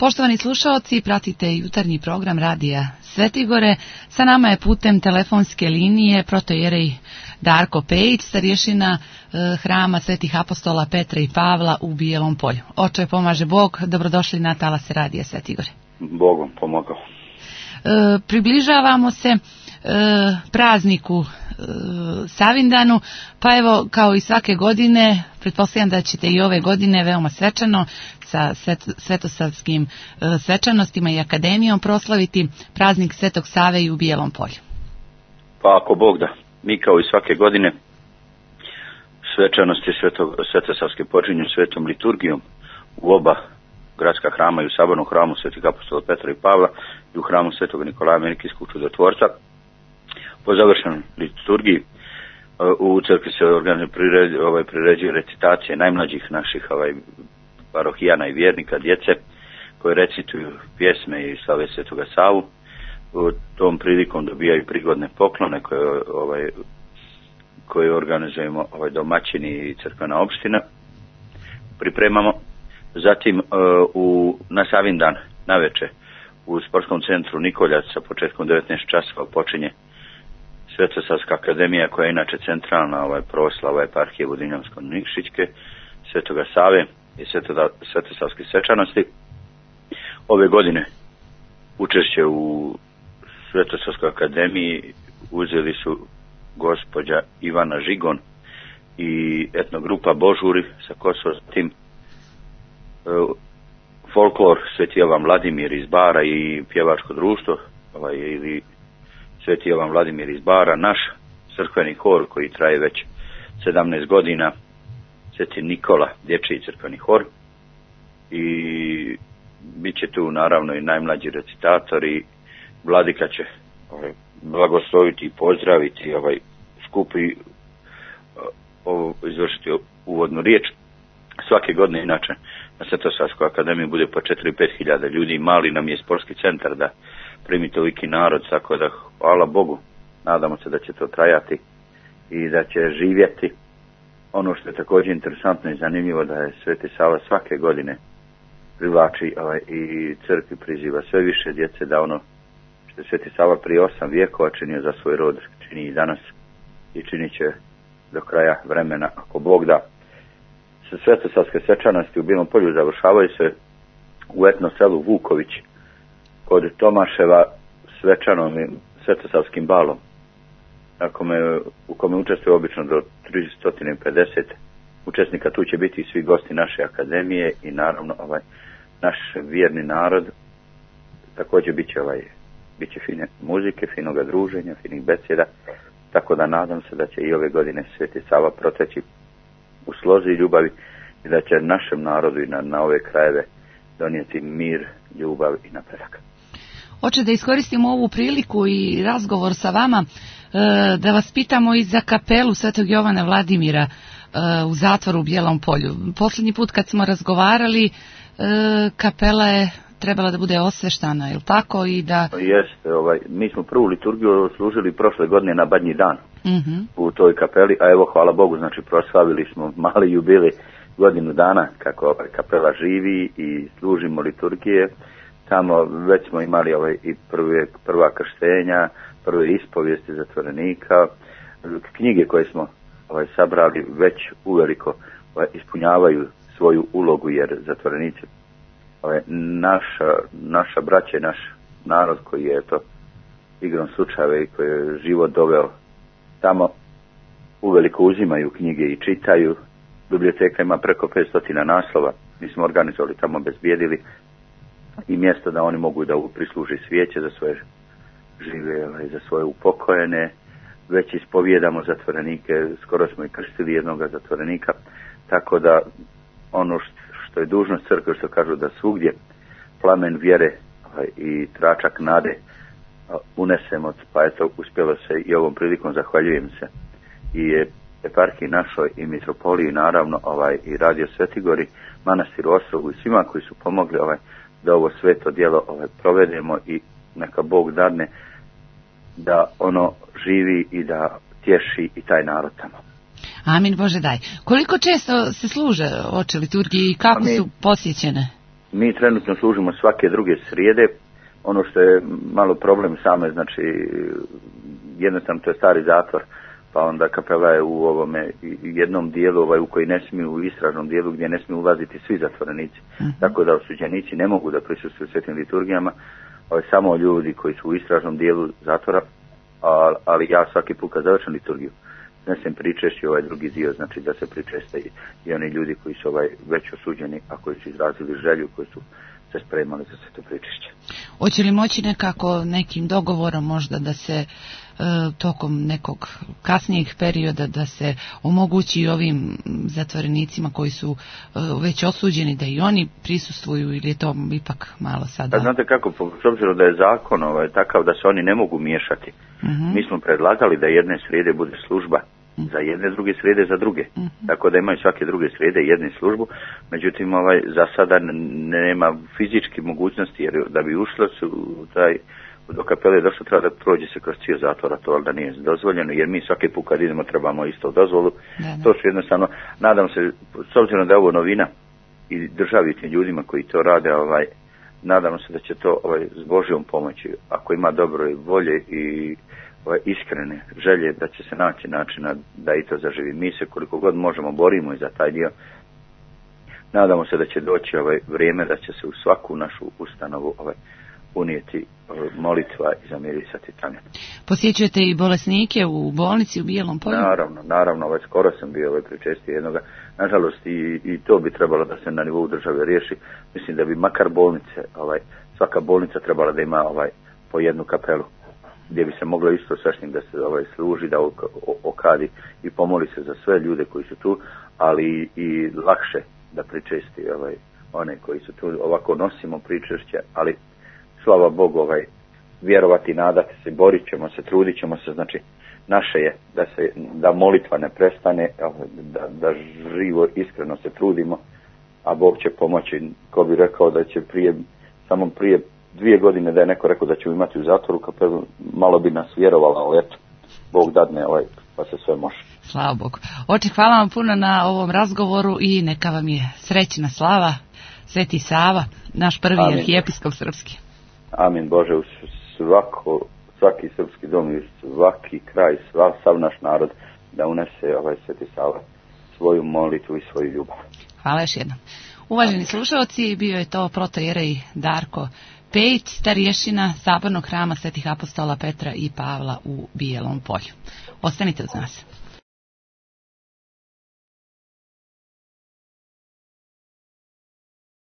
Poštovani slušaoci, pratite jutarnji program Radija Svetigore. Sa nama je putem telefonske linije protojerej Darko Pejić, starješina hrama Svetih apostola Petra i Pavla u Bijelom Polju. Oče pomaže Bog, dobrodošli na talase Radija Svetigore. Bogom pomogao. Približavamo se prazniku Savindanu, pa evo kao i svake godine, pretpostavljam da ćete i ove godine veoma svečano sa svetosavskim svečanostima i akademijom proslaviti praznik Svetog Save i u Bijelom Polju. Pa ako Bog da, mi kao i svake godine svečanosti svetosavske počinju svetom liturgijom u oba gradska hrama i u sabornom hramu Svetih apostola Petra i Pavla i u hramu Svetog Nikolaja Menikijskog čudotvorca. Po završenoj liturgiji u crkvi se priređuje recitacije najmlađih naših parohijana i vjernika, djece, koji recituju pjesme i slave Svetoga Savu. U tom prilikom dobijaju prigodne poklone koje organizujemo domaćini i crkvena opština. Pripremamo. Zatim na Savindan naveče u sportskom centru Nikoljac sa početkom 19 časova počinje Svetosavska akademija, koja je inače centralna proslava eparhije Vodinjansko-Nikšićke, Svetoga Save i svetosavske svečanosti. Ove godine učešće u Svetosavskoj akademiji uzeli su gospođa Ivana Žigon i etnogrupa Božuri sa Kosova, tim folklor Sveti Jovan Vladimir iz Bara i pjevačko društvo ili Sveti Jovan Vladimir iz Bara, naš crkveni hor koji traje već 17 godina, Sveti Nikola, dječji crkveni hor, i bit će tu naravno i najmlađi recitatori. Vladika će blagosloviti i pozdraviti skup i izvršiti uvodnu riječ. Svake godine inače na Svetosavskoj akademiji bude po 4-5 hiljada ljudi, mali nam je sportski centar da primi toliki narod, tako da hvala Bogu, nadamo se da će to trajati i da će živjeti. Ono što je također interesantno i zanimljivo, da je Sveti Sava svake godine privlači i crkvi priziva sve više djece, da ono što je Sveti Sava prije 8 vijekova činio za svoj rod, čini i danas i činit će do kraja vremena, ako Bog da. Svetosavske svečanosti u Bijelom Polju završavaju se u etno selu Vuković kod Tomaševa svečanom svetosavskim balom, u kome učestvuje obično do 350 učesnika. Tu će biti i svi gosti naše akademije i naravno naš vjerni narod. Također bit će fine muzike, finoga druženja, finih besjeda, tako da nadam se da će i ove godine Sveti Sava proteći u slozi i ljubavi i da će našem narodu i na ove krajeve donijeti mir, ljubav i napredak. Hoće da iskoristimo ovu priliku i razgovor sa vama da vas pitamo i za kapelu Svetog Jovana Vladimira u zatvoru u Bijelom Polju. Posljednji put kad smo razgovarali, kapela je trebala da bude osveštana, je li tako? Jeste, mi smo prvu liturgiju služili prošle godine na Badnji dan u toj kapeli, a evo hvala Bogu, znači proslavili smo mali jubilej, godinu dana kako kapela živi i služimo liturgije. Tamo već smo imali i prva krštenja, prve ispovijesti zatvorenika, knjige koje smo sabrali već uveliko ispunjavaju svoju ulogu, jer zatvorenici, naša braća i naš narod koji je igrom slučajeva i koji je život doveo tamo, uveliko uzimaju knjige i čitaju. Biblioteka ima preko 500 naslova. Mi smo organizovali tamo, obezbijedili i mjesto da oni mogu da prisluži svijeće za svoje žive, za svoje upokojene. Već ispovijedamo zatvorenike, skoro smo i krstili jednoga zatvorenika, tako da ono što je dužnost crkve, što kažu da svugdje plamen vjere i tračak nade unesemo, pa eto uspjelo se i ovom prilikom. Zahvaljujem se i eparhiji našoj i mitropoliji, naravno i Radio Svetigori, manastiru Osogu i svima koji su pomogli da ovo sveto djelo provedemo i neka Bog dadne da ono živi i da tješi i taj narod tamo. Amin, Bože daj. Koliko često se služe oče liturgije i kako su posjećene? Mi trenutno služimo svake druge srijede. Ono što je malo problem same, znači jednostavno to je stari zatvor, pa onda kapela je u ovome jednom dijelu u koji ne smiju, u istražnom dijelu gdje ne smiju ulaziti svi zatvorenici. Tako da osuđenici ne mogu da prisustvuju svetim liturgijama, samo ljudi koji su u istražnom dijelu zatvora, ali ja svaki put kad završam liturgiju nesem pričešći ovaj drugi dio, znači da se pričeste i oni ljudi koji su već osuđeni, a koji su izrazili želju, koji su se spremali za sveto pričešće. Hoće li moći nekako nekim dogovorom možda da se tokom nekog kasnijeg perioda da se omogući ovim zatvorenicima koji su već osuđeni da i oni prisustvuju, ili je to ipak malo sada? Znate kako, s obzirom da je zakon takav da se oni ne mogu miješati, mi smo predlagali da jedne srijede bude služba za jedne, druge srijede za druge. Tako da imaju svake druge srijede jednu službu, međutim za sada nema fizički mogućnosti, jer da bi ušlo do kapele došlo treba da prođe se kroz cijel zatvor, a to da nije dozvoljeno, jer mi svaki put kad idemo trebamo isto dozvolu. To su jednostavno, nadam se, s obzirom da je ovo novina i državi tim ljudima koji to rade, nadam se da će to s Božjom pomoći, ako ima dobro i volje i iskrene želje, da će se naći načina da i to zaživi. Mi se koliko god možemo borimo i za taj dio. Nadamo se da će doći vrijeme da će se u svaku našu ustanovu unijeti molitva i zamirisati tamen. Posjećujete i bolesnike u bolnici u Bijelom Polju? Naravno, skoro sam bio pričestio jednoga. Nažalost i to bi trebalo da se na nivou države riješi. Mislim da bi makar bolnice, svaka bolnica trebala da ima po jednu kapelu, gdje bi se moglo isto svešnik da se služi, da okadi i pomoli se za sve ljude koji su tu, ali i lakše da pričesti one koji su tu. Ovako nosimo pričešće, ali slava Bogu, vjerovati, nadati se, borit ćemo se, trudit ćemo se, znači naše je da molitva ne prestane, da živo, iskreno se trudimo, a Bog će pomoći. Ko bi rekao da će samo prije 2 godine da je neko rekao da ćemo imati u zatvoru kapelu, malo bi nas vjerovala, ali eto, Bog dadne, pa se sve može. Slava Bogu. Oče, hvala vam puno na ovom razgovoru i neka vam je srećna slava, Sveti Sava, naš prvi arhijepiskop srpski. Amin Bože, u svaki srpski dom i svaki kraj, sav naš narod da unese Sveti Sava svoju molitvu i svoju ljubav. Hvala još jednom. Uvaženi slušalci, bio je to protojerej Darko Pejić, starješina Sabornog hrama Svetih apostola Petra i Pavla u Bijelom Polju. Ostanite uz nas.